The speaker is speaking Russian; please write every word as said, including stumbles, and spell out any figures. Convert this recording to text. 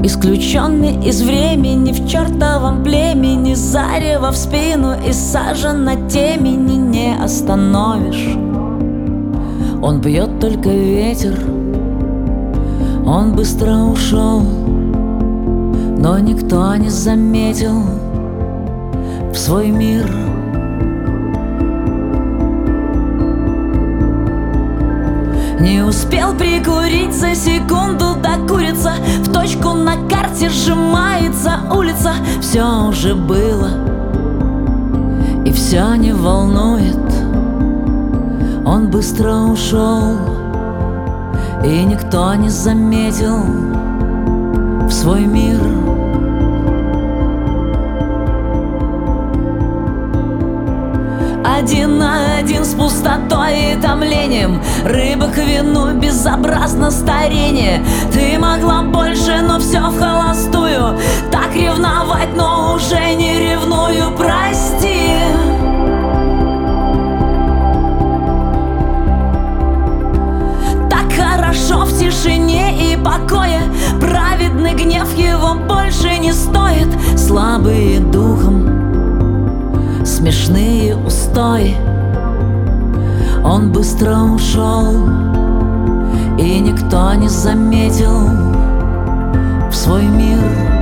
Исключенный из времени, в чертовом племени, зарево в спину и сажа темени не остановишь. Он бьет только ветер, он быстро ушел, но никто не заметил в свой мир. Не успел прикурить за секунду до курица, в точку на карте сжимается улица. Все уже было и все не волнует. Он быстро ушел, и никто не заметил в свой мир. Один на один с пустотой и томлением, рыба к вину, безобразно старение. Ты могла больше, но все в холостую. Так ревновать, но уже не ревную, прости. Так хорошо в тишине и покое, праведный гнев его больше не стоит. Слабые духом, смешные устои. Он быстро ушел, и никто не заметил в свой мир.